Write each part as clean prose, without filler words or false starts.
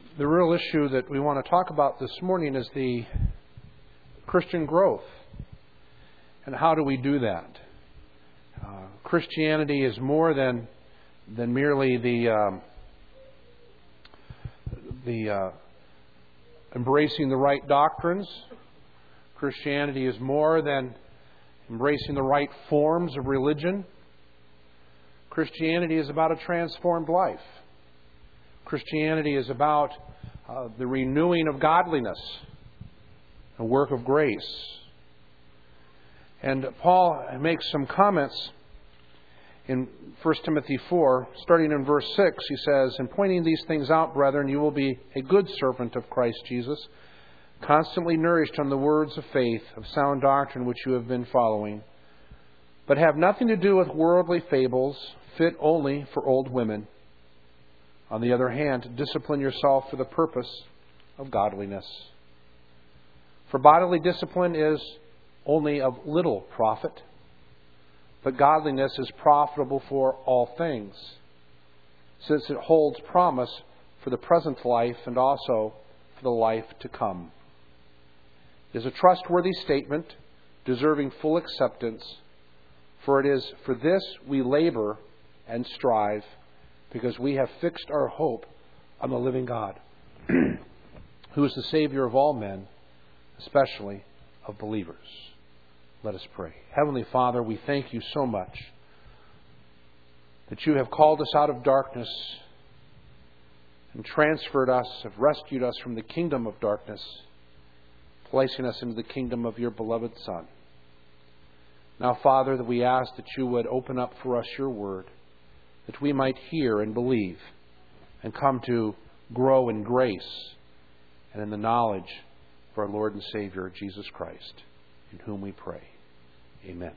The real issue that we want to talk about this morning is the Christian growth. And how do we do that? Christianity is more than merely the embracing the right doctrines. Christianity is more than embracing the right forms of religion. Christianity is about a transformed life. Christianity is about the renewing of godliness, a work of grace. And Paul makes some comments in 1 Timothy 4, starting in verse 6. He says, "In pointing these things out, brethren, you will be a good servant of Christ Jesus, constantly nourished on the words of faith, of sound doctrine which you have been following. But have nothing to do with worldly fables, fit only for old women. On the other hand, discipline yourself for the purpose of godliness. For bodily discipline is only of little profit, but godliness is profitable for all things, since it holds promise for the present life and also for the life to come. It is a trustworthy statement, deserving full acceptance, for it is for this we labor and strive, because we have fixed our hope on the living God, who is the Savior of all men, especially of believers." Let us pray. Heavenly Father, we thank you so much that you have called us out of darkness and transferred us, have rescued us from the kingdom of darkness, placing us into the kingdom of your beloved Son. Now, Father, that we ask that you would open up for us your word, that we might hear and believe and come to grow in grace and in the knowledge of our Lord and Savior, Jesus Christ, in whom we pray. Amen.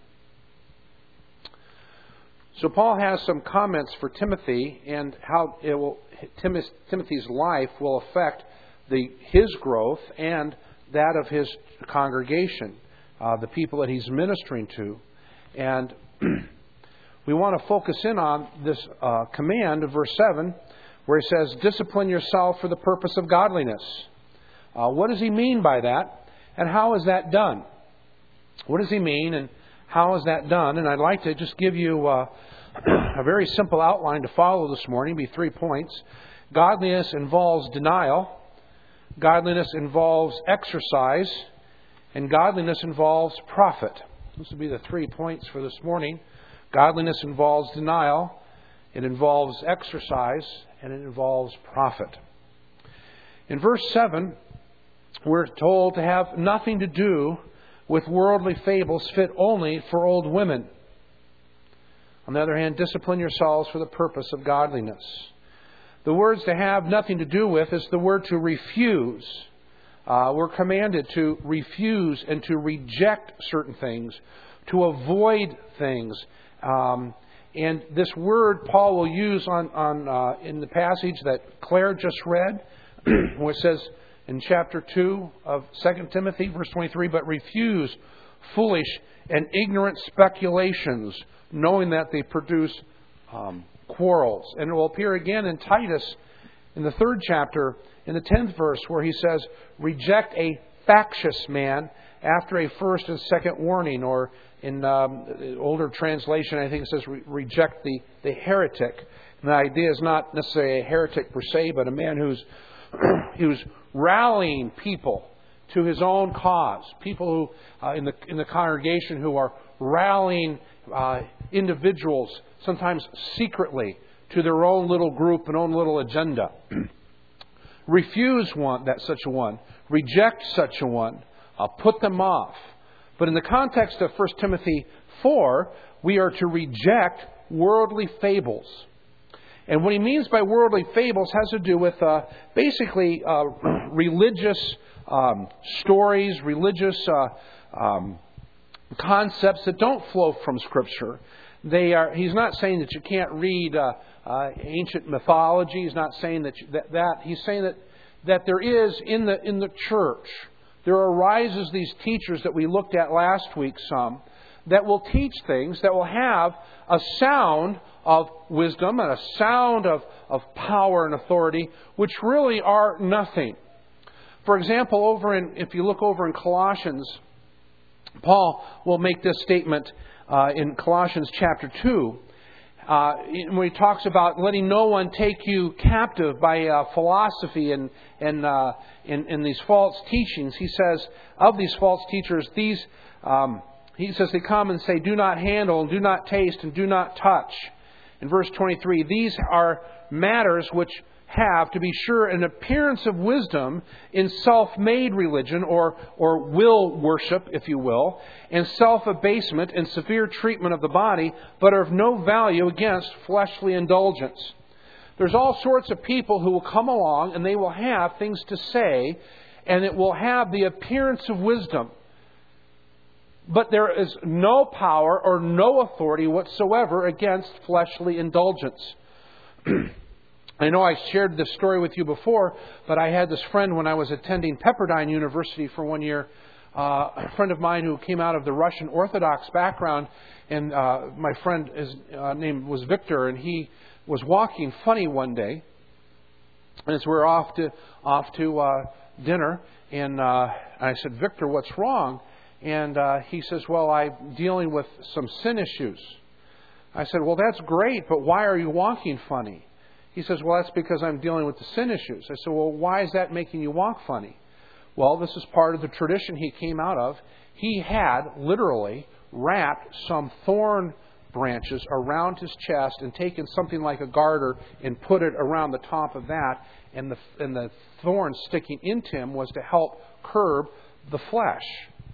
So Paul has some comments for Timothy and how Timothy's life will affect his growth and that of his congregation, the people that he's ministering to. And we want to focus in on this command of verse 7, where he says, "Discipline yourself for the purpose of godliness." What does he mean by that? And how is that done? What does he mean and how is that done? And I'd like to just give you a very simple outline to follow this morning. It'll be 3 points. Godliness involves denial. Godliness involves exercise. And godliness involves profit. Those will be the 3 points for this morning. Godliness involves denial, it involves exercise, and it involves profit. In verse 7, we're told to have nothing to do with worldly fables fit only for old women. On the other hand, discipline yourselves for the purpose of godliness. The words to have nothing to do with is the word to refuse. We're commanded to refuse and to reject certain things, to avoid things. And this word Paul will use in the passage that Claire just read, where it says in chapter 2 of 2 Timothy, verse 23, "But refuse foolish and ignorant speculations, knowing that they produce quarrels." And it will appear again in Titus in the 3rd chapter, in the 10th verse, where he says, "Reject a factious man after a first and second warning," or in older translation, I think it says, "Reject the heretic." And the idea is not necessarily a heretic per se, but a man who's rallying people to his own cause. People who in the congregation who are rallying individuals, sometimes secretly, to their own little group and own little agenda. Refuse such a one. Reject such a one. Put them off. But in the context of 1 Timothy 4, we are to reject worldly fables. And what he means by worldly fables has to do with basically religious stories, religious concepts that don't flow from Scripture. He's not saying that you can't read ancient mythology. He's not saying that. He's saying that there is in the church, there arises these teachers that we looked at last week, some that will teach things, that will have a sound of wisdom and a sound of power and authority, which really are nothing. For example, if you look over in Colossians, Paul will make this statement in Colossians chapter 2, when he talks about letting no one take you captive by philosophy and these false teachings. He says, of these false teachers, he says they come and say, do not handle, and do not taste, and do not touch. In verse 23, these are matters which have, to be sure, an appearance of wisdom in self-made religion, or will worship, if you will, and self-abasement and severe treatment of the body, but are of no value against fleshly indulgence. There's all sorts of people who will come along and they will have things to say, and it will have the appearance of wisdom. But there is no power or no authority whatsoever against fleshly indulgence. I know I shared this story with you before, but I had this friend when I was attending Pepperdine University for 1 year, a friend of mine who came out of the Russian Orthodox background, and my friend, his name was Victor, and he was walking funny one day, and as we were off to dinner, and I said, Victor, what's wrong? And he says, well, I'm dealing with some sin issues. I said, well, that's great, but why are you walking funny? He says, well, that's because I'm dealing with the sin issues. I said, well, why is that making you walk funny? Well, this is part of the tradition he came out of. He had literally wrapped some thorn branches around his chest and taken something like a garter and put it around the top of that. And the thorn sticking into him was to help curb the flesh.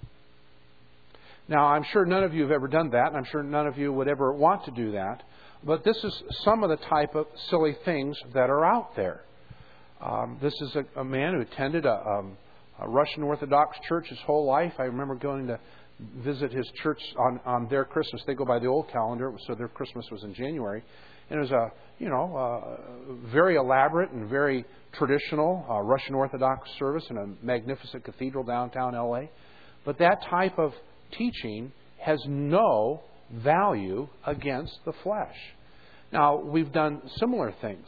Now, I'm sure none of you have ever done that, and I'm sure none of you would ever want to do that. But this is some of the type of silly things that are out there. This is a man who attended a Russian Orthodox church his whole life. I remember going to visit his church on their Christmas. They go by the old calendar, so their Christmas was in January. And it was a very elaborate and very traditional Russian Orthodox service in a magnificent cathedral downtown LA. But that type of teaching has no value against the flesh. Now, we've done similar things.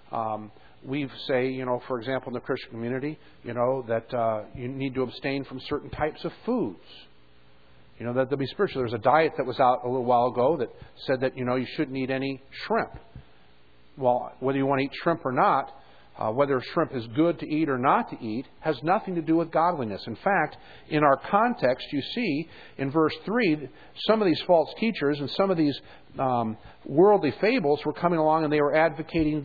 We say, for example, in the Christian community, that you need to abstain from certain types of foods. That they'll be spiritual. There's a diet that was out a little while ago that said that, you shouldn't eat any shrimp. Well, whether you want to eat shrimp or not, whether shrimp is good to eat or not to eat, has nothing to do with godliness. In fact, in our context, you see in verse 3, some of these false teachers and some of these worldly fables were coming along and they were advocating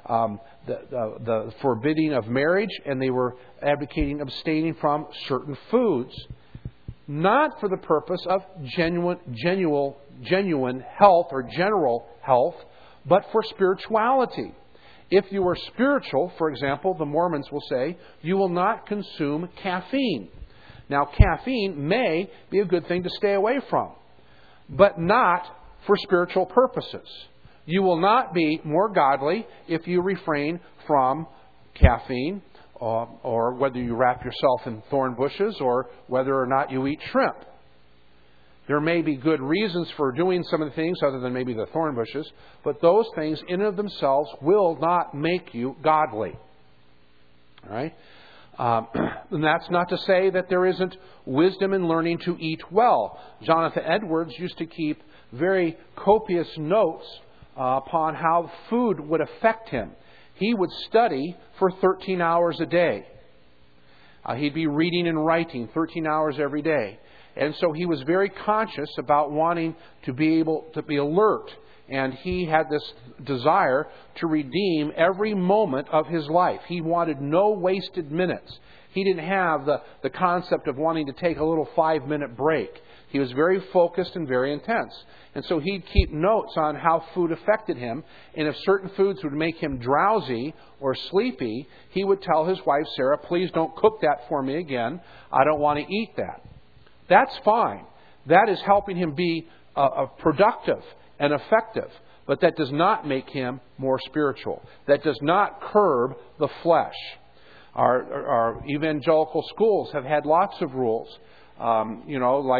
the forbidding of marriage, and they were advocating abstaining from certain foods, not for the purpose of genuine health or general health, but for spirituality. If you are spiritual, for example, the Mormons will say, you will not consume caffeine. Now, caffeine may be a good thing to stay away from, but not for spiritual purposes. You will not be more godly if you refrain from caffeine, or whether you wrap yourself in thorn bushes, or whether or not you eat shrimp. There may be good reasons for doing some of the things other than maybe the thorn bushes, but those things in and of themselves will not make you godly. All right? And that's not to say that there isn't wisdom in learning to eat well. Jonathan Edwards used to keep very copious notes upon how food would affect him. He would study for 13 hours a day. He'd be reading and writing 13 hours every day. And so he was very conscious about wanting to be able to be alert. And he had this desire to redeem every moment of his life. He wanted no wasted minutes. He didn't have the concept of wanting to take a little 5-minute break. He was very focused and very intense. And so he'd keep notes on how food affected him. And if certain foods would make him drowsy or sleepy, he would tell his wife, Sarah, please don't cook that for me again. I don't want to eat that. That's fine. That is helping him be productive and effective. But that does not make him more spiritual. That does not curb the flesh. Our evangelical schools have had lots of rules. Like,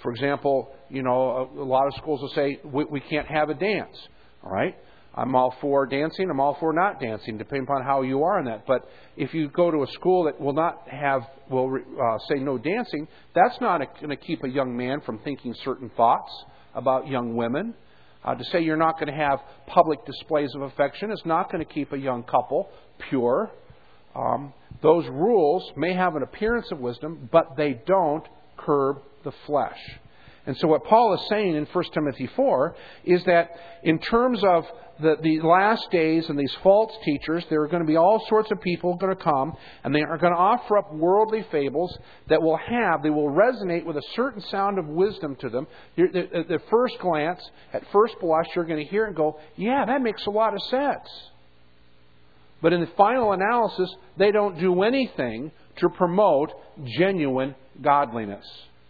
For example, a lot of schools will say we can't have a dance. All right? I'm all for dancing. I'm all for not dancing, depending upon how you are in that. But if you go to a school that will say no dancing, that's not going to keep a young man from thinking certain thoughts about young women. To say you're not going to have public displays of affection is not going to keep a young couple pure. Those rules may have an appearance of wisdom, but they don't curb the flesh. And so what Paul is saying in 1 Timothy 4 is that in terms of the last days and these false teachers, there are going to be all sorts of people going to come, and they are going to offer up worldly fables that they will resonate with a certain sound of wisdom to them. At first glance, at first blush, you're going to hear it and go, yeah, that makes a lot of sense. But in the final analysis, they don't do anything to promote genuine godliness.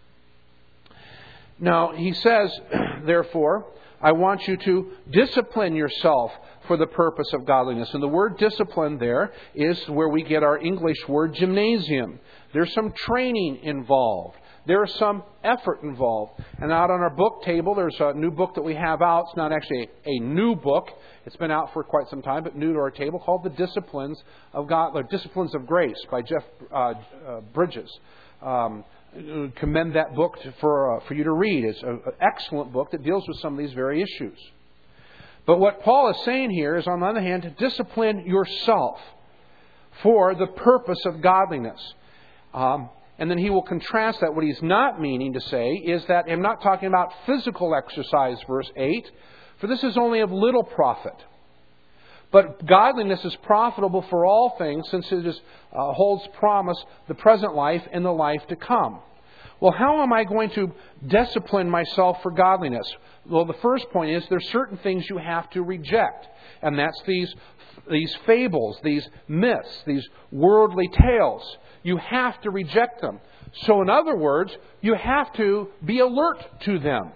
Now, he says, therefore, I want you to discipline yourself for the purpose of godliness. And the word discipline there is where we get our English word gymnasium. There's some training involved. There's some effort involved. And out on our book table, there's a new book that we have out. It's not actually a new book. It's been out for quite some time, but new to our table, called The Disciplines of God, or Disciplines of Grace by Jeff Bridges. Commend that book for you to read. It's an excellent book that deals with some of these very issues. But what Paul is saying here is, on the other hand, to discipline yourself for the purpose of godliness. And then he will contrast that. What he's not meaning to say is that I'm not talking about physical exercise, verse 8, for this is only of little profit. But godliness is profitable for all things, since it holds promise the present life and the life to come. Well, how am I going to discipline myself for godliness? Well, the first point is there's certain things you have to reject. And that's these fables, these myths, these worldly tales. You have to reject them. So in other words, you have to be alert to them.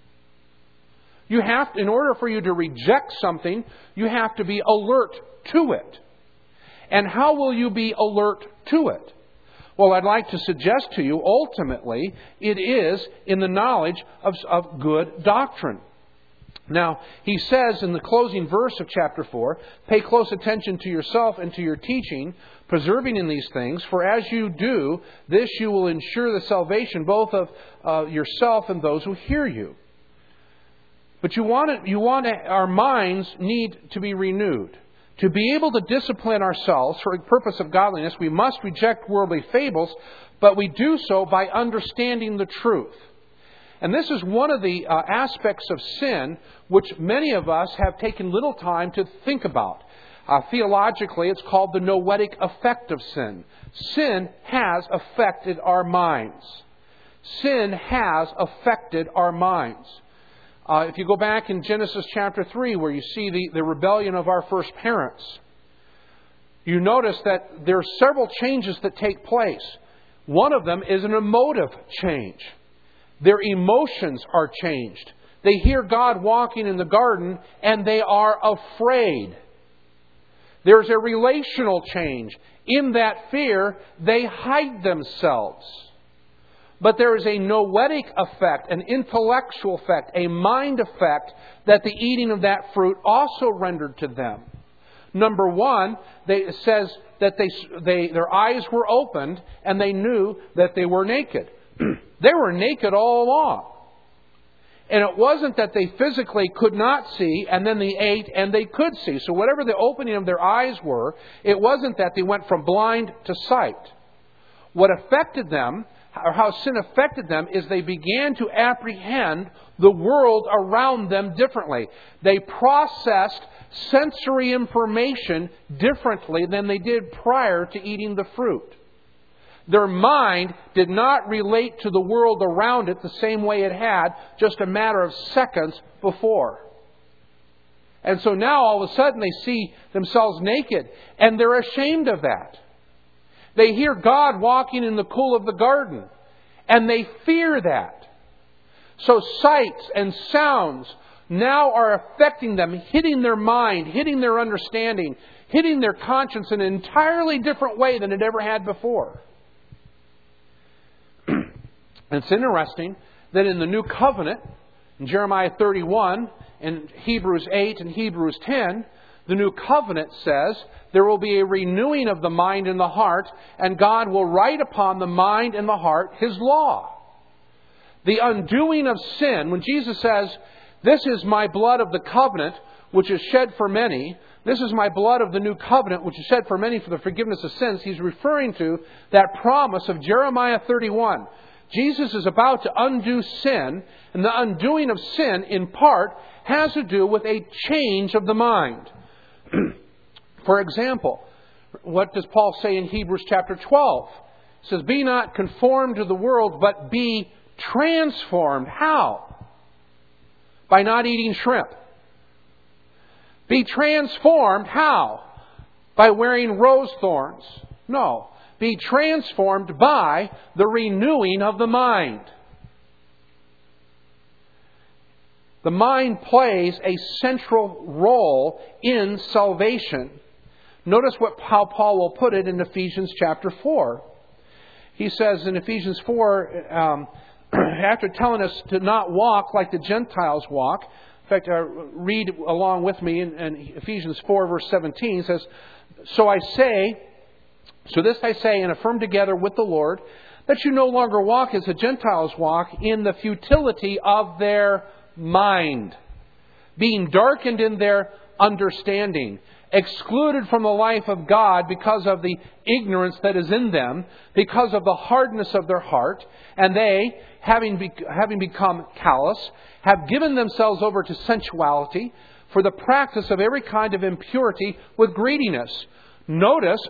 In order for you to reject something, you have to be alert to it. And how will you be alert to it? Well, I'd like to suggest to you, ultimately, it is in the knowledge of good doctrine. Now, he says in the closing verse of chapter 4, pay close attention to yourself and to your teaching, preserving in these things, for as you do, this you will ensure the salvation both of yourself and those who hear you. But our minds need to be renewed. To be able to discipline ourselves for the purpose of godliness, we must reject worldly fables, but we do so by understanding the truth. And this is one of the aspects of sin which many of us have taken little time to think about. Theologically, it's called the noetic effect of sin. Sin has affected our minds. Sin has affected our minds. If you go back in Genesis chapter 3, where you see the rebellion of our first parents, you notice that there are several changes that take place. One of them is an emotive change. Their emotions are changed. They hear God walking in the garden and they are afraid. There's a relational change. In that fear, they hide themselves. But there is a noetic effect, an intellectual effect, a mind effect that the eating of that fruit also rendered to them. Number one, it says that their eyes were opened and they knew that they were naked. They were naked all along. And it wasn't that they physically could not see and then they ate and they could see. So whatever the opening of their eyes were, it wasn't that they went from blind to sight. What affected them, or how sin affected them, is they began to apprehend the world around them differently. They processed sensory information differently than they did prior to eating the fruit. Their mind did not relate to the world around it the same way it had just a matter of seconds before. And so now all of a sudden they see themselves naked and they're ashamed of that. They hear God walking in the cool of the garden and they fear that. So sights and sounds now are affecting them, hitting their mind, hitting their understanding, hitting their conscience in an entirely different way than it ever had before. It's interesting that in the New Covenant, in Jeremiah 31, in Hebrews 8 and Hebrews 10, the New Covenant says there will be a renewing of the mind and the heart, and God will write upon the mind and the heart His law. The undoing of sin, when Jesus says, "This is my blood of the covenant, which is shed for many. This is my blood of the new covenant, which is shed for many for the forgiveness of sins," He's referring to that promise of Jeremiah 31. Jesus is about to undo sin, and the undoing of sin, in part, has to do with a change of the mind. For example, what does Paul say in Hebrews chapter 12? He says, "Be not conformed to the world, but be transformed." How? By not eating shrimp. Be transformed. How? By wearing rose thorns. No. Be transformed by the renewing of the mind. The mind plays a central role in salvation. Notice how Paul will put it in Ephesians chapter 4. He says in Ephesians 4, after telling us to not walk like the Gentiles walk, in fact, read along with me in Ephesians 4, verse 17. It says, So this I say and affirm together with the Lord, that you no longer walk as the Gentiles walk in the futility of their mind, being darkened in their understanding, excluded from the life of God because of the ignorance that is in them, because of the hardness of their heart, and they, having become callous, have given themselves over to sensuality for the practice of every kind of impurity with greediness. Notice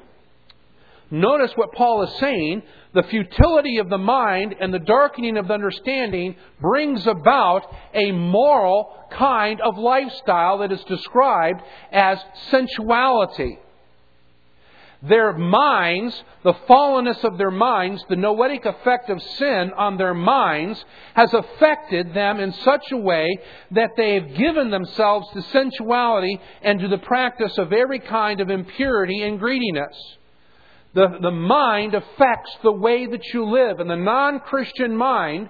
what Paul is saying. The futility of the mind and the darkening of the understanding brings about a moral kind of lifestyle that is described as sensuality. Their minds, the fallenness of their minds, the noetic effect of sin on their minds has affected them in such a way that they have given themselves to sensuality and to the practice of every kind of impurity and greediness. The mind affects the way that you live. And the non-Christian mind,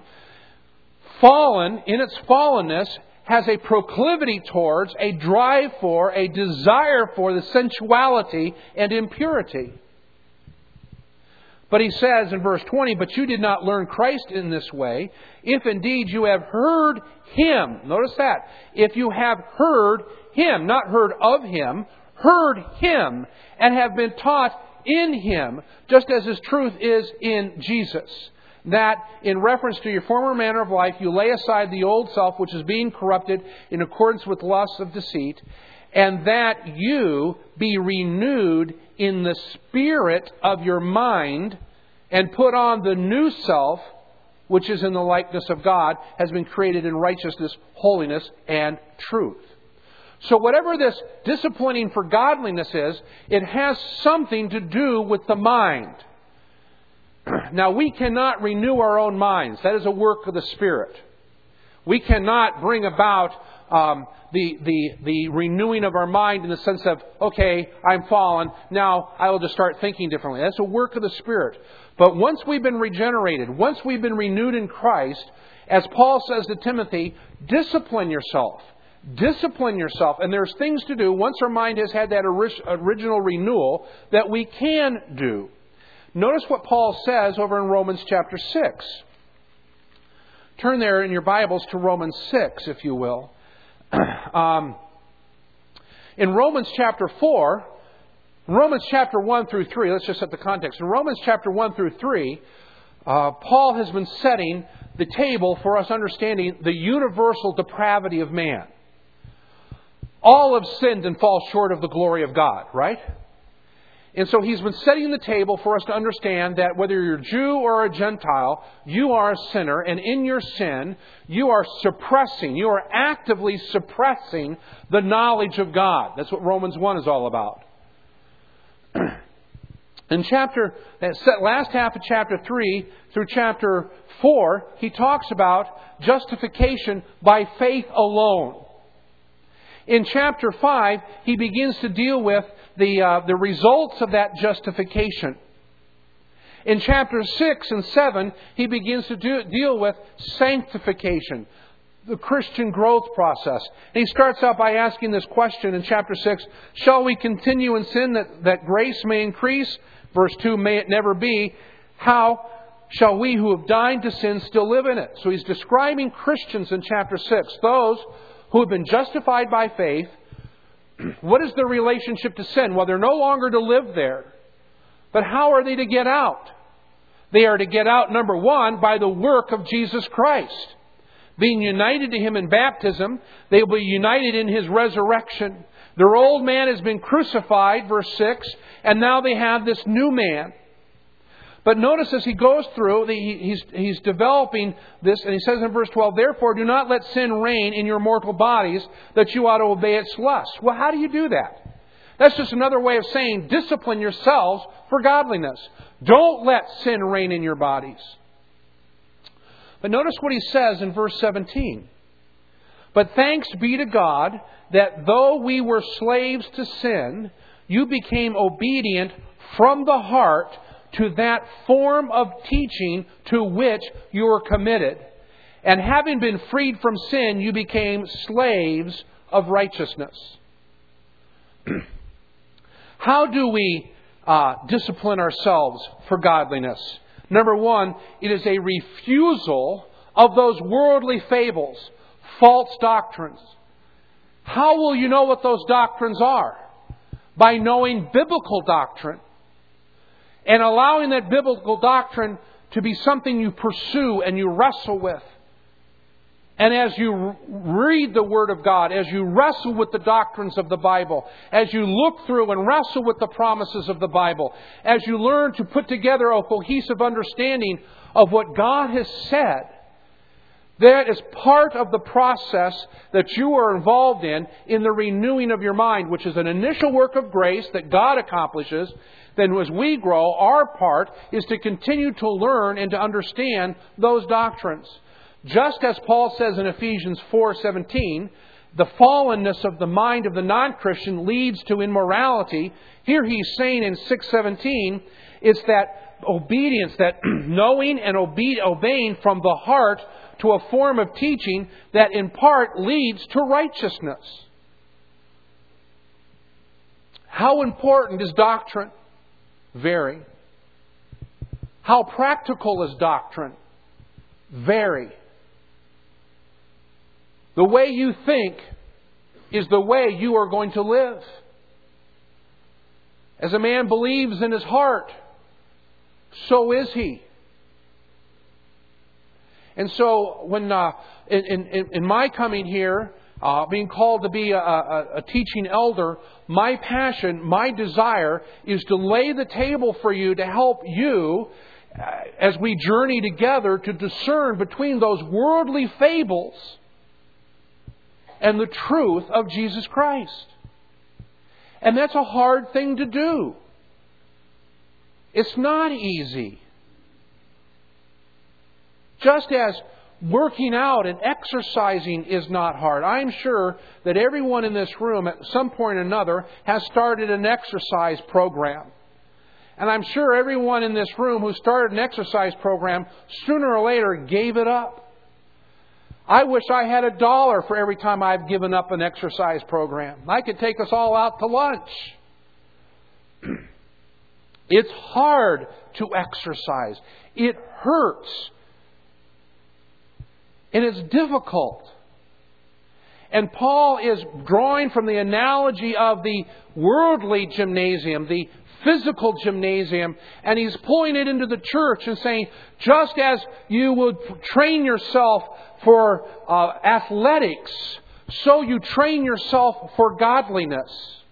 fallen in its fallenness, has a proclivity towards, a drive for, a desire for the sensuality and impurity. But he says in verse 20, "But you did not learn Christ in this way, if indeed you have heard Him." Notice that. If you have heard Him, not heard of Him, heard Him, and have been taught in Him, just as His truth is in Jesus. That, in reference to your former manner of life, you lay aside the old self, which is being corrupted in accordance with lusts of deceit, and that you be renewed in the spirit of your mind, and put on the new self, which is in the likeness of God, has been created in righteousness, holiness, and truth. So whatever this disciplining for godliness is, it has something to do with the mind. Now, we cannot renew our own minds. That is a work of the Spirit. We cannot bring about the renewing of our mind in the sense of, okay, I'm fallen, now I will just start thinking differently. That's a work of the Spirit. But once we've been regenerated, once we've been renewed in Christ, as Paul says to Timothy, discipline yourself. Discipline yourself. And there's things to do once our mind has had that original renewal that we can do. Notice what Paul says over in Romans chapter 6. Turn there in your Bibles to Romans 6, if you will. In Romans chapter 4, Romans chapter 1 through 3, let's just set the context. In Romans chapter 1 through 3, Paul has been setting the table for us understanding the universal depravity of man. All have sinned and fall short of the glory of God, right? And so he's been setting the table for us to understand that whether you're a Jew or a Gentile, you are a sinner, and in your sin, you are actively suppressing the knowledge of God. That's what Romans 1 is all about. In that last half of chapter 3 through chapter 4, he talks about justification by faith alone. In chapter 5, he begins to deal with the results of that justification. In chapters 6 and 7, he begins to deal with sanctification, the Christian growth process. And he starts out by asking this question in chapter 6, shall we continue in sin that grace may increase? Verse 2, may it never be. How shall we who have died to sin still live in it? So he's describing Christians in chapter 6, those who have been justified by faith. What is their relationship to sin? Well, they're no longer to live there. But how are they to get out? They are to get out, number one, by the work of Jesus Christ. Being united to Him in baptism, they will be united in His resurrection. Their old man has been crucified, verse 6, and now they have this new man. But notice as he goes through, he's developing this, and he says in verse 12, therefore do not let sin reign in your mortal bodies, that you ought to obey its lusts. Well, how do you do that? That's just another way of saying discipline yourselves for godliness. Don't let sin reign in your bodies. But notice what he says in verse 17. But thanks be to God that though we were slaves to sin, you became obedient from the heart to that form of teaching to which you were committed. And having been freed from sin, you became slaves of righteousness. How do we discipline ourselves for godliness? Number one, it is a refusal of those worldly fables, false doctrines. How will you know what those doctrines are? By knowing biblical doctrine. And allowing that biblical doctrine to be something you pursue and you wrestle with. And as you read the Word of God, as you wrestle with the doctrines of the Bible, as you look through and wrestle with the promises of the Bible, as you learn to put together a cohesive understanding of what God has said, that is part of the process that you are involved in the renewing of your mind, which is an initial work of grace that God accomplishes. Then as we grow, our part is to continue to learn and to understand those doctrines. Just as Paul says in Ephesians 4:17, the fallenness of the mind of the non-Christian leads to immorality. Here he's saying in 6:17, it's that obedience, that knowing and obeying from the heart to a form of teaching that in part leads to righteousness. How important is doctrine? Very. How practical is doctrine? Very. The way you think is the way you are going to live. As a man believes in his heart, so is he. And so when in my coming here, being called to be a teaching elder, my passion, my desire is to lay the table for you to help you as we journey together to discern between those worldly fables and the truth of Jesus Christ. And that's a hard thing to do. It's not easy. Just as working out and exercising is not hard. I'm sure that everyone in this room at some point or another has started an exercise program. And I'm sure everyone in this room who started an exercise program sooner or later gave it up. I wish I had $1 for every time I've given up an exercise program. I could take us all out to lunch. It's hard to exercise. It hurts. And it's difficult. And Paul is drawing from the analogy of the worldly gymnasium, the physical gymnasium, and he's pulling it into the church and saying, just as you would train yourself for athletics, so you train yourself for godliness.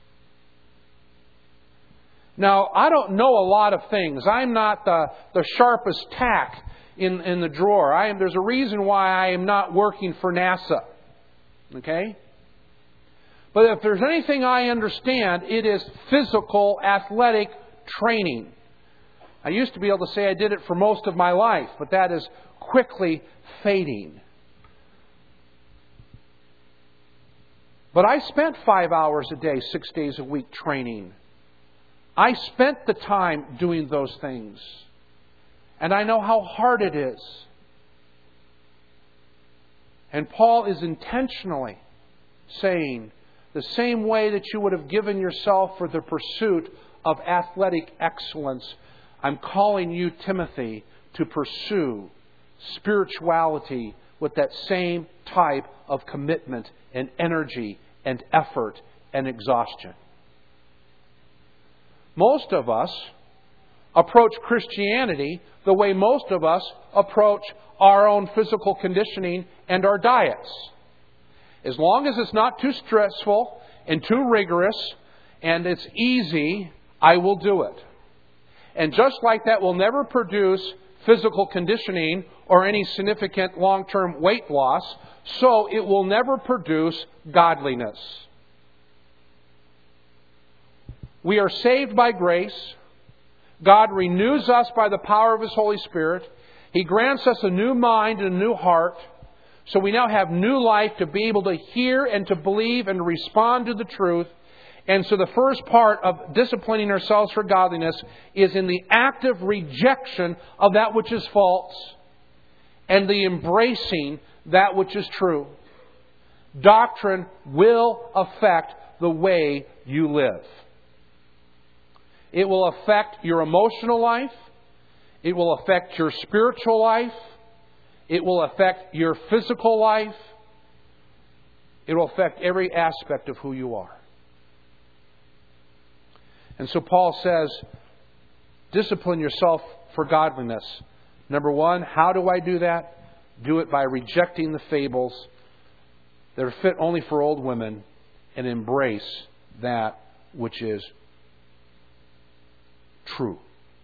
Now, I don't know a lot of things. I'm not the sharpest tack in the drawer. There's a reason why I am not working for NASA. Okay? But if there's anything I understand, it is physical, athletic training. I used to be able to say I did it for most of my life, but that is quickly fading. But I spent 5 hours a day, 6 days a week training. I spent the time doing those things. And I know how hard it is. And Paul is intentionally saying, the same way that you would have given yourself for the pursuit of athletic excellence, I'm calling you, Timothy, to pursue spirituality with that same type of commitment and energy and effort and exhaustion. Most of us approach Christianity the way most of us approach our own physical conditioning and our diets. As long as it's not too stressful and too rigorous and it's easy, I will do it. And just like that will never produce physical conditioning or any significant long-term weight loss, so it will never produce godliness. We are saved by grace. God renews us by the power of His Holy Spirit. He grants us a new mind and a new heart. So we now have new life to be able to hear and to believe and to respond to the truth. And so the first part of disciplining ourselves for godliness is in the active rejection of that which is false and the embracing that which is true. Doctrine will affect the way you live. It will affect your emotional life. It will affect your spiritual life. It will affect your physical life. It will affect every aspect of who you are. And so Paul says, discipline yourself for godliness. Number one, how do I do that? Do it by rejecting the fables that are fit only for old women and embrace that which is true.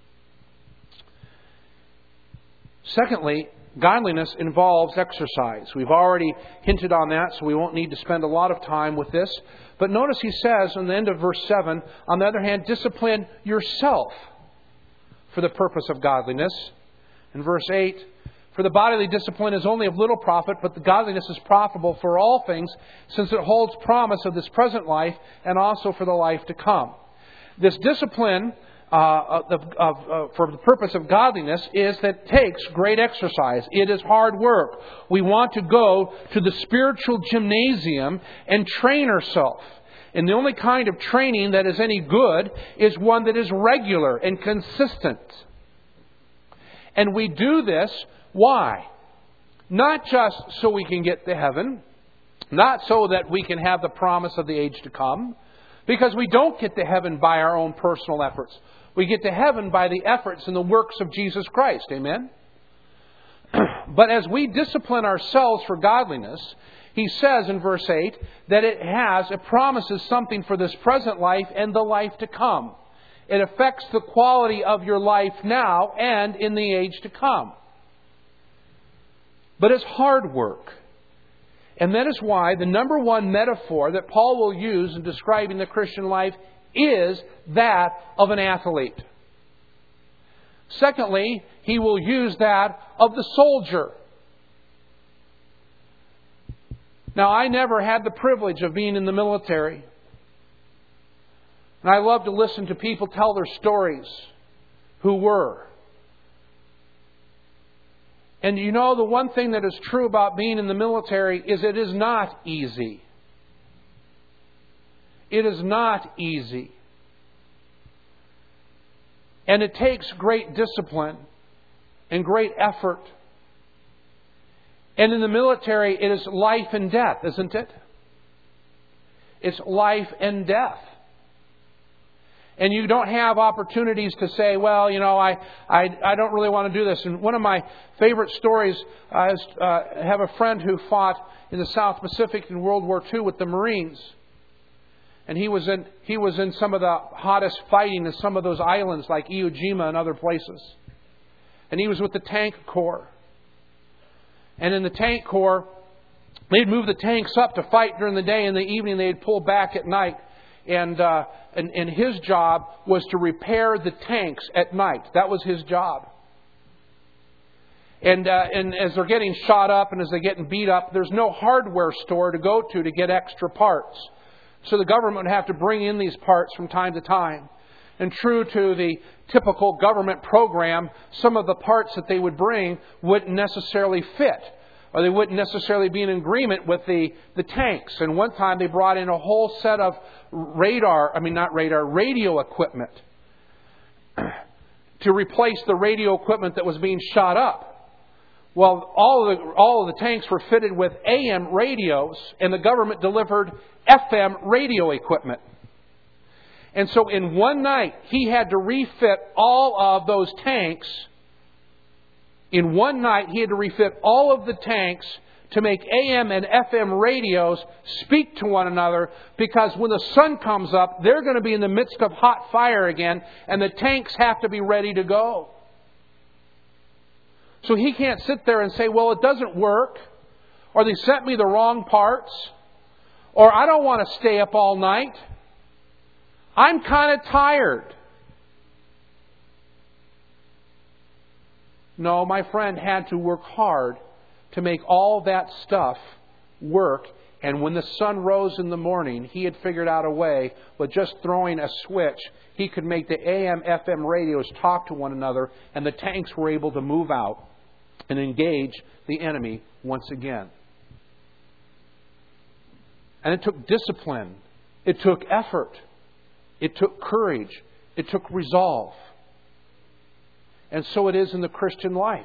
Secondly, godliness involves exercise. We've already hinted on that, so we won't need to spend a lot of time with this. But notice he says on the end of verse 7, on the other hand, discipline yourself for the purpose of godliness. In verse 8, for the bodily discipline is only of little profit, but the godliness is profitable for all things, since it holds promise of this present life and also for the life to come. This discipline for the purpose of godliness is that takes great exercise. It is hard work. We want to go to the spiritual gymnasium and train ourselves. And the only kind of training that is any good is one that is regular and consistent. And we do this, why? Not just so we can get to heaven, not so that we can have the promise of the age to come, because we don't get to heaven by our own personal efforts. We get to heaven by the efforts and the works of Jesus Christ. Amen? But as we discipline ourselves for godliness, he says in verse 8 that it promises something for this present life and the life to come. It affects the quality of your life now and in the age to come. But it's hard work. And that is why the number one metaphor that Paul will use in describing the Christian life is that of an athlete. Secondly, he will use that of the soldier. Now, I never had the privilege of being in the military. And I love to listen to people tell their stories who were. And you know, the one thing that is true about being in the military is it is not easy. It is not easy. And it takes great discipline and great effort. And in the military, it is life and death, isn't it? It's life and death. And you don't have opportunities to say, well, you know, I don't really want to do this. And one of my favorite stories, I have a friend who fought in the South Pacific in World War II with the Marines. And he was in some of the hottest fighting in some of those islands like Iwo Jima and other places. And he was with the Tank Corps. And in the Tank Corps, they'd move the tanks up to fight during the day. In the evening, they'd pull back at night. And his job was to repair the tanks at night. That was his job. And as they're getting shot up and as they're getting beat up, there's no hardware store to go to get extra parts. So the government would have to bring in these parts from time to time. And true to the typical government program, some of the parts that they would bring wouldn't necessarily fit, or they wouldn't necessarily be in agreement with the tanks. And one time they brought in a whole set of radio equipment to replace the radio equipment that was being shot up. Well, all of the tanks were fitted with AM radios, and the government delivered FM radio equipment. And so in one night, he had to refit all of those tanks. In one night, he had to refit all of the tanks to make AM and FM radios speak to one another, because when the sun comes up, they're going to be in the midst of hot fire again, and the tanks have to be ready to go. So he can't sit there and say, well, it doesn't work, or they sent me the wrong parts, or I don't want to stay up all night. I'm kind of tired. No, my friend had to work hard to make all that stuff work. And when the sun rose in the morning, he had figured out a way, with just throwing a switch, he could make the AM, FM radios talk to one another, and the tanks were able to move out and engage the enemy once again. And it took discipline. It took effort. It took courage. It took resolve. And so it is in the Christian life.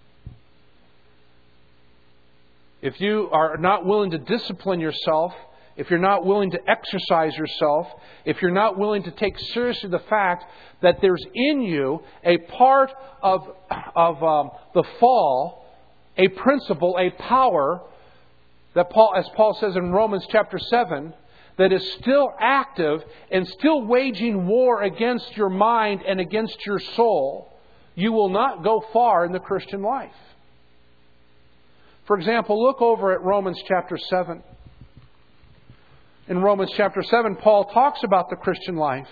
If you are not willing to discipline yourself, if you're not willing to exercise yourself, if you're not willing to take seriously the fact that there's in you a part of the fall, a principle, a power, that as Paul says in Romans chapter 7, that is still active and still waging war against your mind and against your soul, you will not go far in the Christian life. For example, look over at Romans chapter 7. In Romans chapter 7, Paul talks about the Christian life.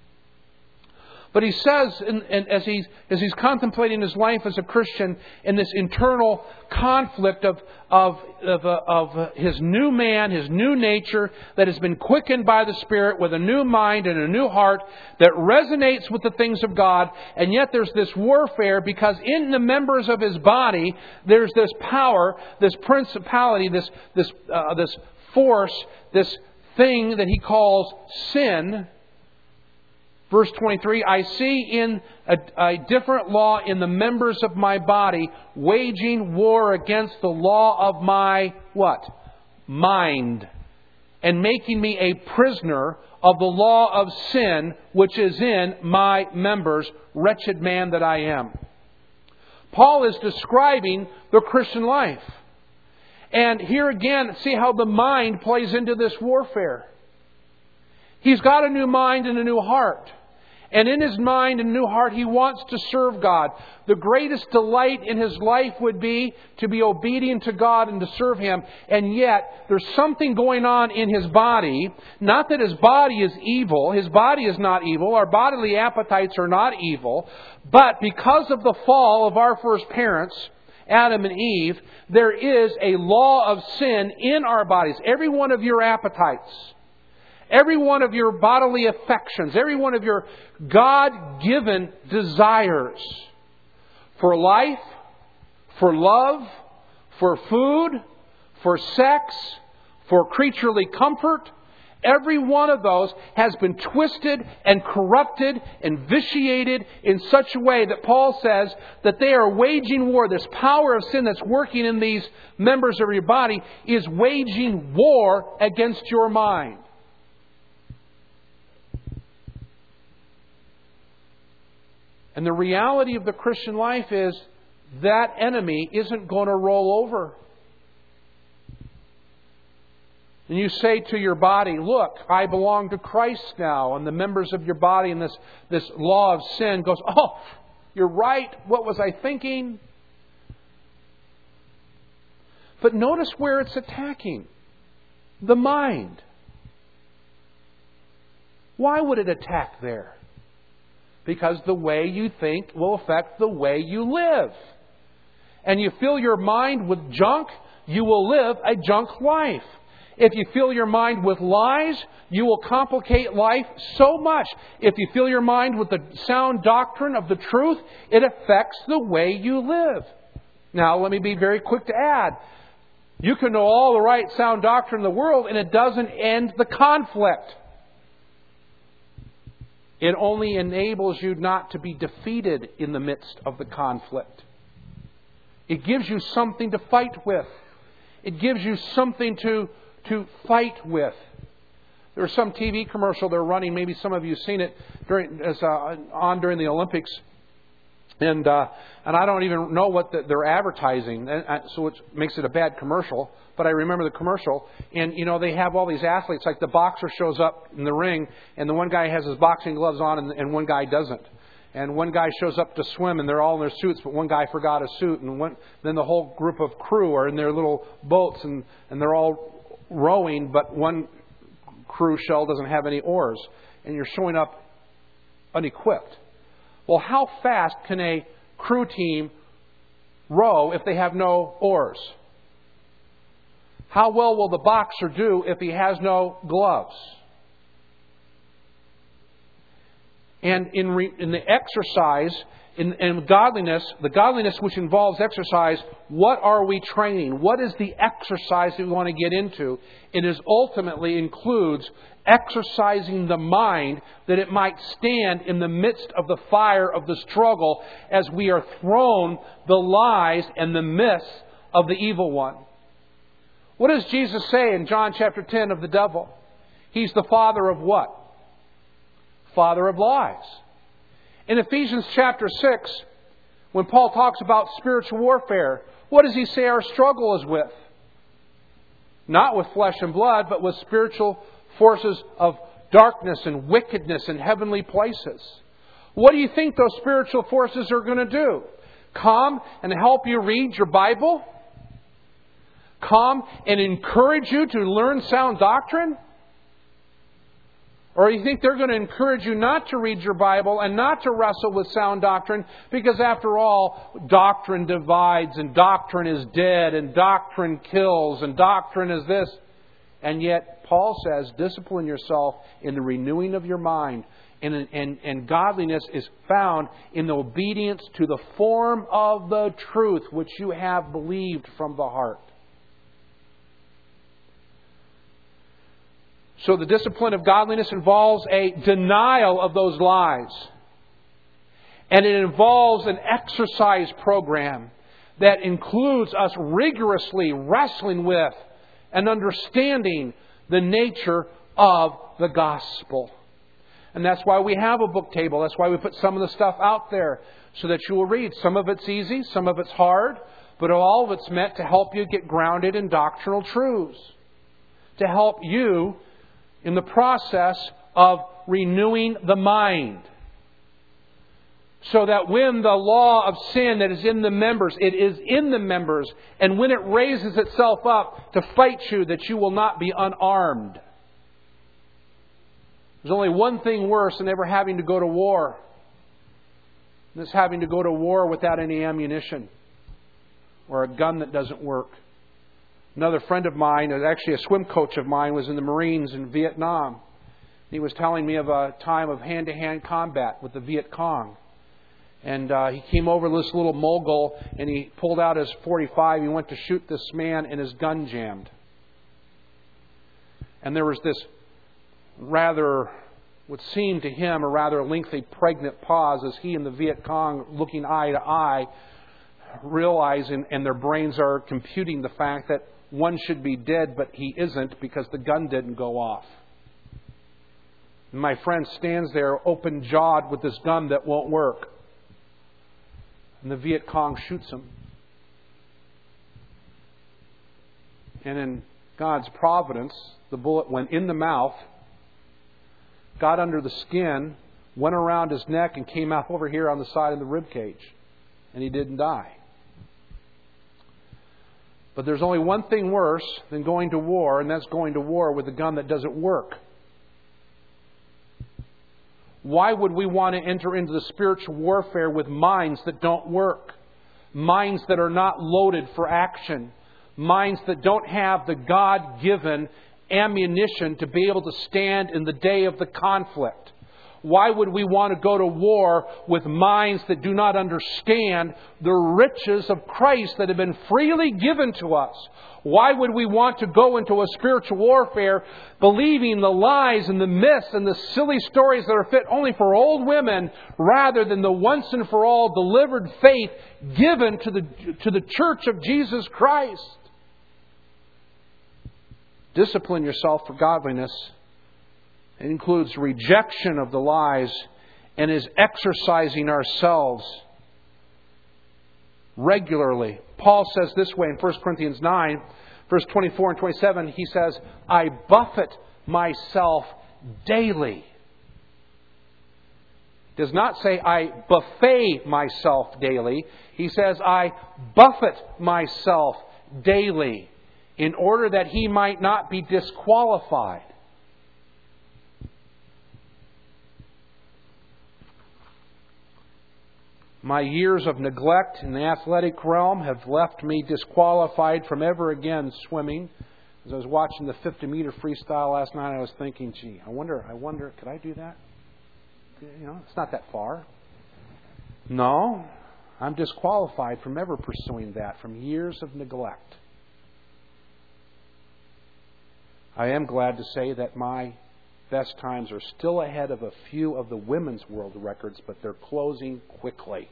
But he says, as he's contemplating his life as a Christian, in this internal conflict of his new man, his new nature that has been quickened by the Spirit with a new mind and a new heart that resonates with the things of God, and yet there's this warfare, because in the members of his body there's this power, this principality, this force, this thing that he calls sin. Verse 23, I see in a different law in the members of my body, waging war against the law of my, what? Mind. And making me a prisoner of the law of sin, which is in my members, wretched man that I am. Paul is describing the Christian life. And here again, see how the mind plays into this warfare. He's got a new mind and a new heart. And in his mind and new heart, he wants to serve God. The greatest delight in his life would be to be obedient to God and to serve Him. And yet, there's something going on in his body. Not that his body is evil. His body is not evil. Our bodily appetites are not evil. But because of the fall of our first parents, Adam and Eve, there is a law of sin in our bodies. Every one of your appetites, every one of your bodily affections, every one of your God-given desires for life, for love, for food, for sex, for creaturely comfort, every one of those has been twisted and corrupted and vitiated in such a way that Paul says that they are waging war. This power of sin that's working in these members of your body is waging war against your mind. And the reality of the Christian life is that enemy isn't going to roll over. And you say to your body, look, I belong to Christ now. And the members of your body and this law of sin goes, oh, you're right. What was I thinking? But notice where it's attacking. The mind. Why would it attack there? Because the way you think will affect the way you live. And you fill your mind with junk, you will live a junk life. If you fill your mind with lies, you will complicate life so much. If you fill your mind with the sound doctrine of the truth, it affects the way you live. Now, let me be very quick to add. You can know all the right sound doctrine in the world, and it doesn't end the conflict. It only enables you not to be defeated in the midst of the conflict. It gives you something to fight with. It gives you something to fight with. There was some TV commercial they're running. Maybe some of you have seen it during the Olympics. And I don't even know what they're advertising, so it makes it a bad commercial. But I remember the commercial, and they have all these athletes. Like the boxer shows up in the ring, and the one guy has his boxing gloves on, and one guy doesn't. And one guy shows up to swim, and they're all in their suits, but one guy forgot a suit. And then the whole group of crew are in their little boats, and they're all rowing, but one crew shell doesn't have any oars, and you're showing up unequipped. Well, how fast can a crew team row if they have no oars? How well will the boxer do if he has no gloves? And in the exercise, in godliness, the godliness which involves exercise, what are we training? What is the exercise that we want to get into? It is ultimately includes exercising the mind that it might stand in the midst of the fire of the struggle as we are thrown the lies and the myths of the evil one. What does Jesus say in John chapter 10 of the devil? He's the father of what? Father of lies. In Ephesians chapter 6, when Paul talks about spiritual warfare, what does he say our struggle is with? Not with flesh and blood, but with spiritual forces of darkness and wickedness in heavenly places. What do you think those spiritual forces are going to do? Come and help you read your Bible? Come and encourage you to learn sound doctrine? Or you think they're going to encourage you not to read your Bible and not to wrestle with sound doctrine because after all, doctrine divides and doctrine is dead and doctrine kills and doctrine is this. And yet, Paul says, discipline yourself in the renewing of your mind. And godliness is found in the obedience to the form of the truth which you have believed from the heart. So the discipline of godliness involves a denial of those lies. And it involves an exercise program that includes us rigorously wrestling with and understanding the nature of the gospel. And that's why we have a book table. That's why we put some of the stuff out there so that you will read. Some of it's easy, some of it's hard, but all of it's meant to help you get grounded in doctrinal truths. To help you in the process of renewing the mind. So that when the law of sin that is in the members, it is in the members, and when it raises itself up to fight you, that you will not be unarmed. There's only one thing worse than ever having to go to war. And it's having to go to war without any ammunition. Or a gun that doesn't work. Another friend of mine, actually a swim coach of mine, was in the Marines in Vietnam. He was telling me of a time of hand-to-hand combat with the Viet Cong. And he came over this little mogul and he pulled out his .45. He went to shoot this man and his gun jammed. And there was this rather, what seemed to him a rather lengthy pregnant pause as he and the Viet Cong, looking eye to eye, realizing, and their brains are computing the fact that one should be dead, but he isn't because the gun didn't go off. And my friend stands there open-jawed with this gun that won't work. And the Viet Cong shoots him. And in God's providence, the bullet went in the mouth, got under the skin, went around his neck, and came out over here on the side of the rib cage. And he didn't die. But there's only one thing worse than going to war, and that's going to war with a gun that doesn't work. Why would we want to enter into the spiritual warfare with minds that don't work? Minds that are not loaded for action. Minds that don't have the God-given ammunition to be able to stand in the day of the conflict. Why would we want to go to war with minds that do not understand the riches of Christ that have been freely given to us? Why would we want to go into a spiritual warfare believing the lies and the myths and the silly stories that are fit only for old women rather than the once and for all delivered faith given to the church of Jesus Christ? Discipline yourself for godliness. It includes rejection of the lies and is exercising ourselves regularly. Paul says this way in 1 Corinthians 9, verse 24 and 27, he says, I buffet myself daily. Does not say I buffet myself daily. He says I buffet myself daily in order that he might not be disqualified. My years of neglect in the athletic realm have left me disqualified from ever again swimming. As I was watching the 50-meter freestyle last night, I was thinking, gee, I wonder, could I do that? You know, it's not that far. No, I'm disqualified from ever pursuing that from years of neglect. I am glad to say that my best times are still ahead of a few of the women's world records, but they're closing quickly.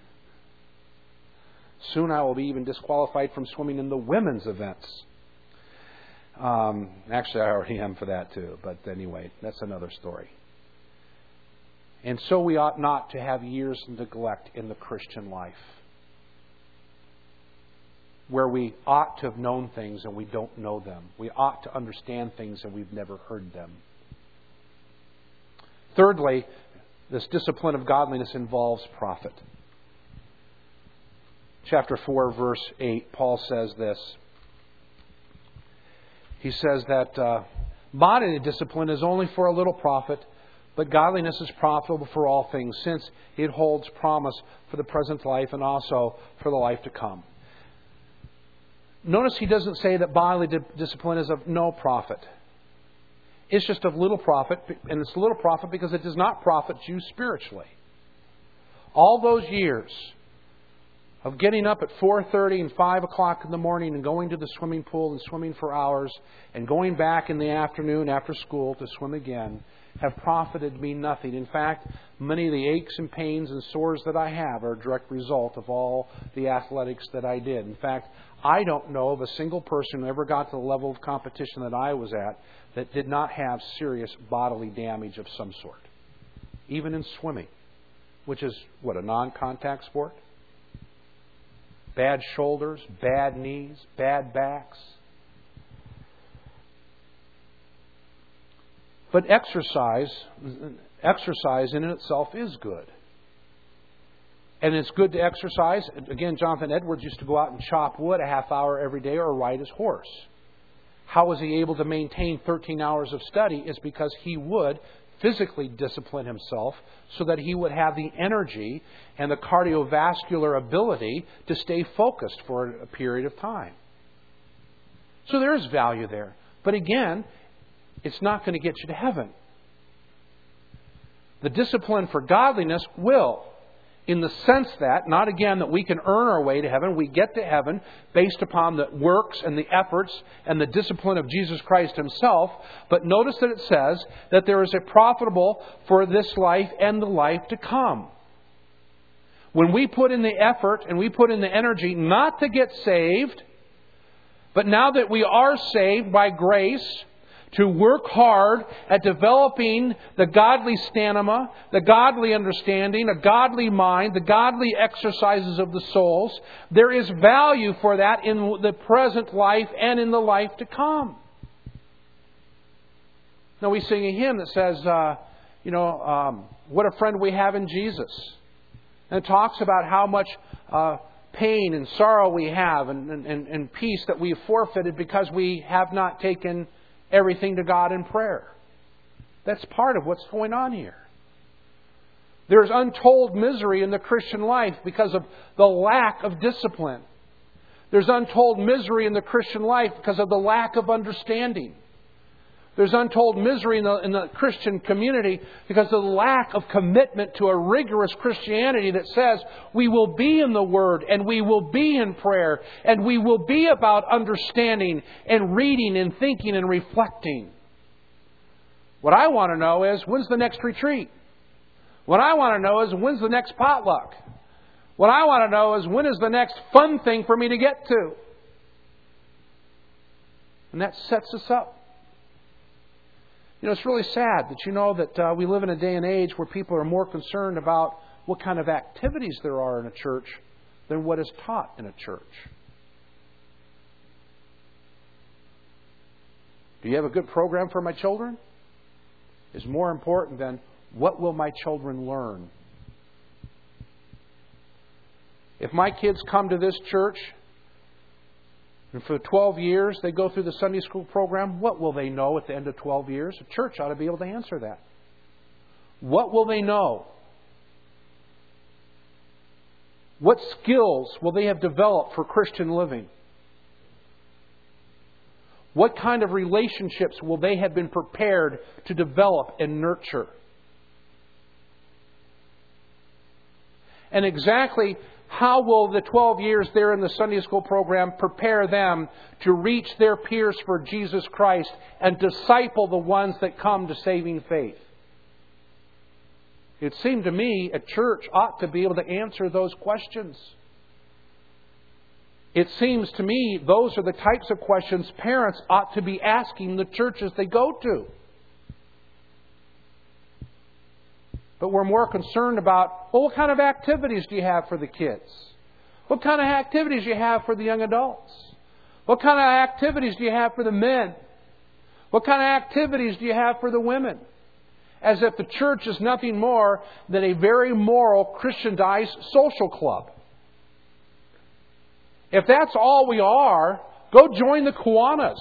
Soon I will be even disqualified from swimming in the women's events. Actually, I already am for that too. But anyway, that's another story. And so we ought not to have years of neglect in the Christian life, where we ought to have known things and we don't know them. We ought to understand things and we've never heard them. Thirdly, this discipline of godliness involves profit. Chapter 4, verse 8, Paul says this. He says that bodily discipline is only for a little profit, but godliness is profitable for all things, since it holds promise for the present life and also for the life to come. Notice he doesn't say that bodily discipline is of no profit. It's just of little profit, and it's little profit because it does not profit you spiritually. All those years of getting up at 4:30 and 5 o'clock in the morning and going to the swimming pool and swimming for hours and going back in the afternoon after school to swim again have profited me nothing. In fact, many of the aches and pains and sores that I have are a direct result of all the athletics that I did. In fact, I don't know of a single person who ever got to the level of competition that I was at that did not have serious bodily damage of some sort. Even in swimming, which is, a non-contact sport? Bad shoulders, bad knees, bad backs. But exercise in itself is good. And it's good to exercise. Again, Jonathan Edwards used to go out and chop wood a half hour every day or ride his horse. How was he able to maintain 13 hours of study? It's because he would physically discipline himself so that he would have the energy and the cardiovascular ability to stay focused for a period of time. So there is value there. But again, it's not going to get you to heaven. The discipline for godliness will, in the sense that, not again that we can earn our way to heaven. We get to heaven based upon the works and the efforts and the discipline of Jesus Christ Himself. But notice that it says that there is a profitable for this life and the life to come. When we put in the effort and we put in the energy not to get saved, but now that we are saved by grace, to work hard at developing the godly stamina, the godly understanding, a godly mind, the godly exercises of the souls. There is value for that in the present life and in the life to come. Now we sing a hymn that says, what a friend we have in Jesus. And it talks about how much pain and sorrow we have and peace that we have forfeited because we have not taken everything to God in prayer. That's part of what's going on here. There's untold misery in the Christian life because of the lack of discipline. There's untold misery in the Christian life because of the lack of understanding. There's untold misery in the Christian community because of the lack of commitment to a rigorous Christianity that says we will be in the Word and we will be in prayer and we will be about understanding and reading and thinking and reflecting. What I want to know is, when's the next retreat? What I want to know is, when's the next potluck? What I want to know is, when is the next fun thing for me to get to? And that sets us up. You know, it's really sad that we live in a day and age where people are more concerned about what kind of activities there are in a church than what is taught in a church. Do you have a good program for my children? Is more important than what will my children learn. If my kids come to this church and for 12 years they go through the Sunday school program, what will they know at the end of 12 years? The church ought to be able to answer that. What will they know? What skills will they have developed for Christian living? What kind of relationships will they have been prepared to develop and nurture? And exactly how will the 12 years there in the Sunday school program prepare them to reach their peers for Jesus Christ and disciple the ones that come to saving faith? It seemed to me a church ought to be able to answer those questions. It seems to me those are the types of questions parents ought to be asking the churches they go to. But we're more concerned about, well, what kind of activities do you have for the kids? What kind of activities do you have for the young adults? What kind of activities do you have for the men? What kind of activities do you have for the women? As if the church is nothing more than a very moral, Christianized social club. If that's all we are, go join the Kiwanis.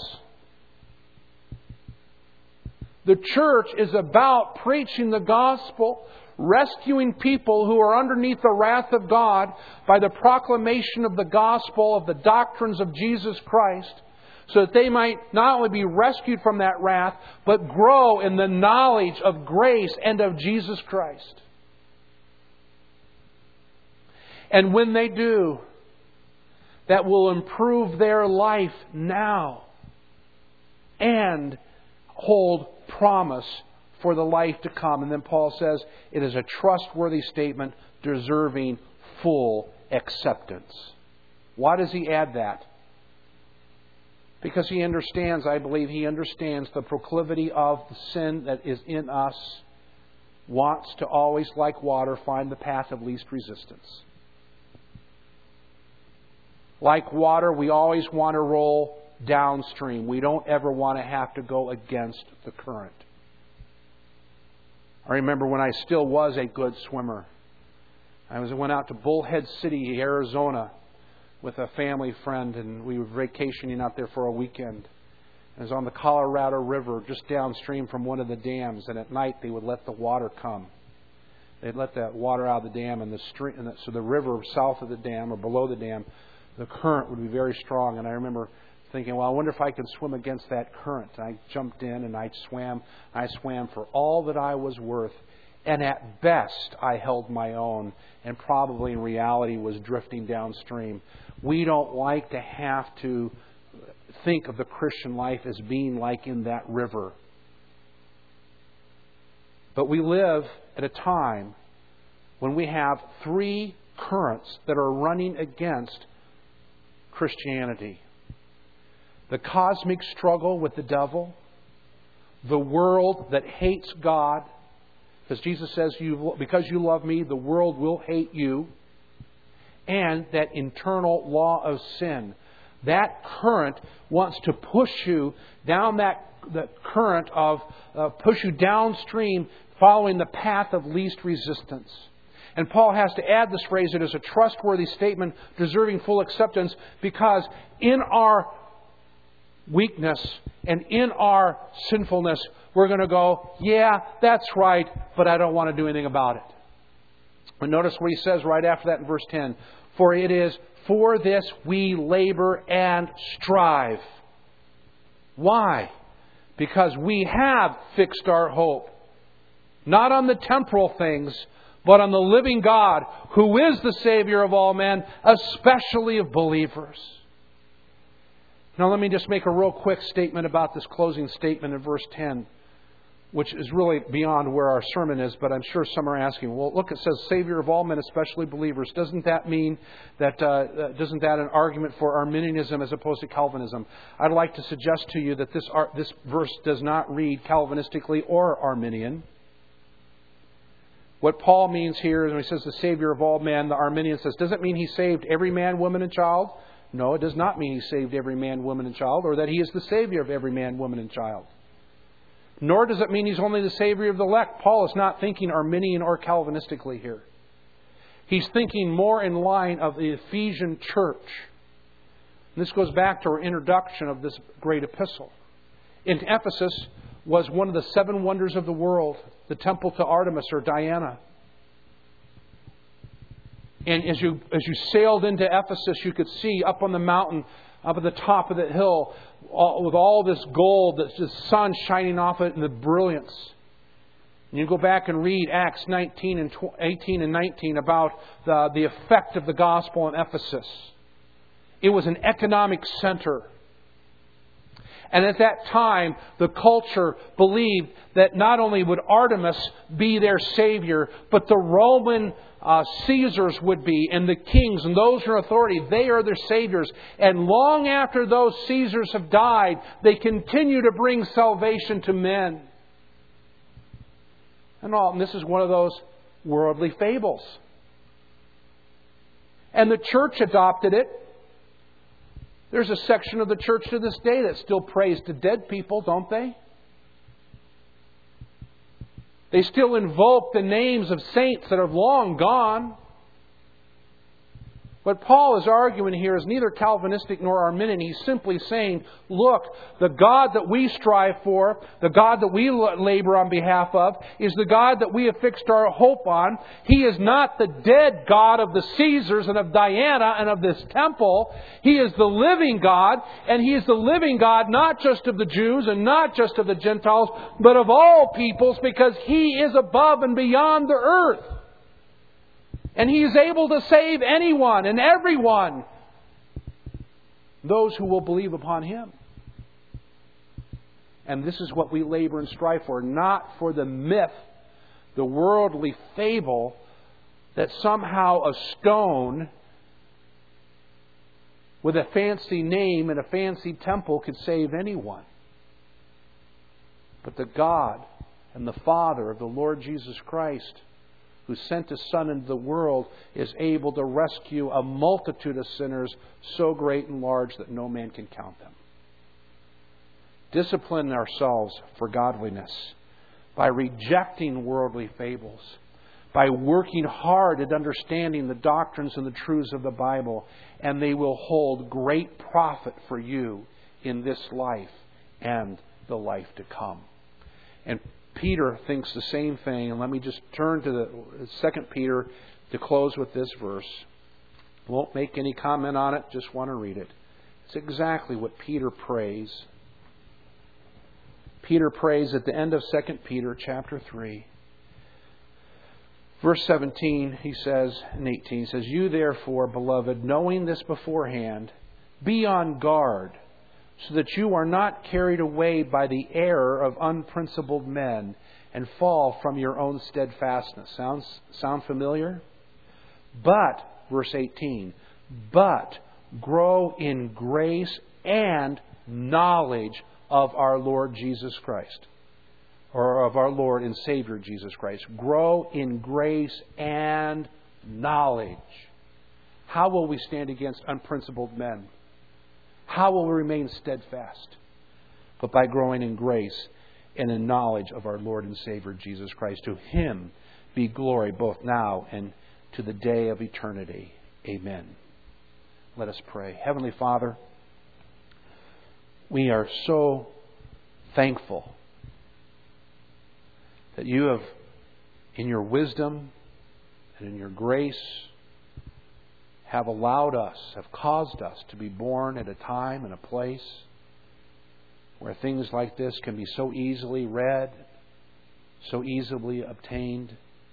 The church is about preaching the gospel, rescuing people who are underneath the wrath of God by the proclamation of the gospel, of the doctrines of Jesus Christ, so that they might not only be rescued from that wrath, but grow in the knowledge of grace and of Jesus Christ. And when they do, that will improve their life now and hold promise for the life to come. And then Paul says it is a trustworthy statement deserving full acceptance. Why does he add that? Because he understands, I believe he understands the proclivity of the sin that is in us, wants to always, like water, find the path of least resistance. Like water, we always want to roll downstream. We don't ever want to have to go against the current. I remember when I still was a good swimmer. I went out to Bullhead City, Arizona, with a family friend, and we were vacationing out there for a weekend. It was on the Colorado River, just downstream from one of the dams, and at night they would let the water come. They'd let that water out of the dam, and so the river south of the dam or below the dam, the current would be very strong. And I remember thinking, well, I wonder if I could swim against that current. And I jumped in and I swam. I swam for all that I was worth. And at best, I held my own and probably in reality was drifting downstream. We don't like to have to think of the Christian life as being like in that river. But we live at a time when we have three currents that are running against Christianity. The cosmic struggle with the devil, the world that hates God, because Jesus says, because you love me, the world will hate you, and that internal law of sin. That current wants to push you down the current of, push you downstream following the path of least resistance. And Paul has to add this phrase, it is a trustworthy statement deserving full acceptance, because in our weakness and in our sinfulness, we're going to go, yeah, that's right, but I don't want to do anything about it. But notice what he says right after that in verse 10. For it is for this we labor and strive. Why? Because we have fixed our hope, not on the temporal things, but on the living God, who is the Savior of all men, especially of believers. Now let me just make a real quick statement about this closing statement in verse 10, which is really beyond where our sermon is, but I'm sure some are asking, well, look, it says Savior of all men, especially believers. Doesn't that mean that, isn't that an argument for Arminianism as opposed to Calvinism? I'd like to suggest to you that this verse does not read Calvinistically or Arminian. What Paul means here, when he says the Savior of all men, the Arminian says, does it mean He saved every man, woman, and child? No, it does not mean He saved every man, woman, and child, or that He is the Savior of every man, woman, and child. Nor does it mean He's only the Savior of the elect. Paul is not thinking Arminian or Calvinistically here. He's thinking more in line of the Ephesian church. And this goes back to our introduction of this great epistle. In Ephesus was one of the 7 wonders of the world, the temple to Artemis or Diana. And as you sailed into Ephesus, you could see up on the mountain, up at the top of the hill, with all this gold, the sun shining off it and the brilliance. And you go back and read Acts 18 and 19 about the effect of the gospel in Ephesus. It was an economic center. And at that time, the culture believed that not only would Artemis be their savior, but the Roman Caesars would be, and the kings and those who are in authority, they are their saviors. And long after those Caesars have died, they continue to bring salvation to men. And this is one of those worldly fables. And the church adopted it. There's a section of the church to this day that still prays to dead people, don't they? They still invoke the names of saints that have long gone. What Paul is arguing here is neither Calvinistic nor Arminian. He's simply saying, look, the God that we strive for, the God that we labor on behalf of, is the God that we have fixed our hope on. He is not the dead God of the Caesars and of Diana and of this temple. He is the living God, and He is the living God not just of the Jews and not just of the Gentiles, but of all peoples, because He is above and beyond the earth. And He is able to save anyone and everyone, those who will believe upon Him. And this is what we labor and strive for, not for the myth, the worldly fable that somehow a stone with a fancy name and a fancy temple could save anyone. But the God and the Father of the Lord Jesus Christ, who sent His Son into the world, is able to rescue a multitude of sinners so great and large that no man can count them. Discipline ourselves for godliness by rejecting worldly fables, by working hard at understanding the doctrines and the truths of the Bible, and they will hold great profit for you in this life and the life to come. And Peter thinks the same thing, and let me just turn to the 2 Peter to close with this verse. Won't make any comment on it, just want to read it. It's exactly what Peter prays. Peter prays at the end of 2 Peter chapter 3. Verse 17, he says, and 18, he says, you therefore, beloved, knowing this beforehand, be on guard, so that you are not carried away by the error of unprincipled men and fall from your own steadfastness. Sound familiar? But, verse 18, but grow in grace and knowledge of our Lord Jesus Christ, or of our Lord and Savior Jesus Christ. Grow in grace and knowledge. How will we stand against unprincipled men? How will we remain steadfast? But by growing in grace and in knowledge of our Lord and Savior Jesus Christ. To Him be glory both now and to the day of eternity. Amen. Let us pray. Heavenly Father, we are so thankful that You have, in Your wisdom and in your grace have allowed us, have caused us to be born at a time and a place where things like this can be so easily read, so easily obtained.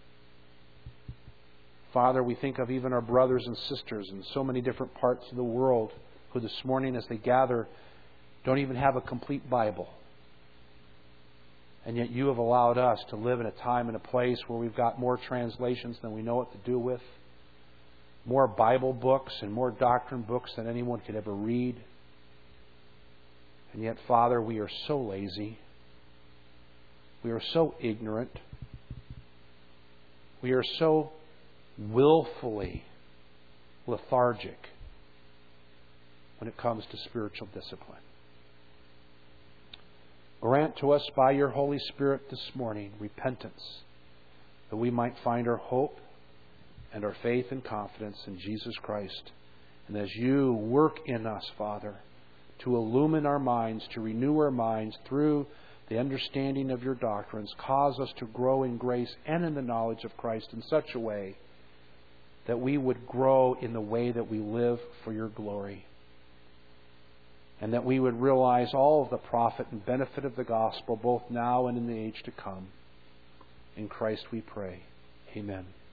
Father, we think of even our brothers and sisters in so many different parts of the world who this morning as they gather don't even have a complete Bible. And yet you have allowed us to live in a time and a place where we've got more translations than we know what to do with, more Bible books and more doctrine books than anyone could ever read. And yet, Father, we are so lazy. We are so ignorant. We are so willfully lethargic when it comes to spiritual discipline. Grant to us by your Holy Spirit this morning repentance, that we might find our hope and our faith and confidence in Jesus Christ. And as you work in us, Father, to illumine our minds, to renew our minds through the understanding of your doctrines, cause us to grow in grace and in the knowledge of Christ in such a way that we would grow in the way that we live for your glory. And that we would realize all of the profit and benefit of the gospel, both now and in the age to come. In Christ we pray. Amen.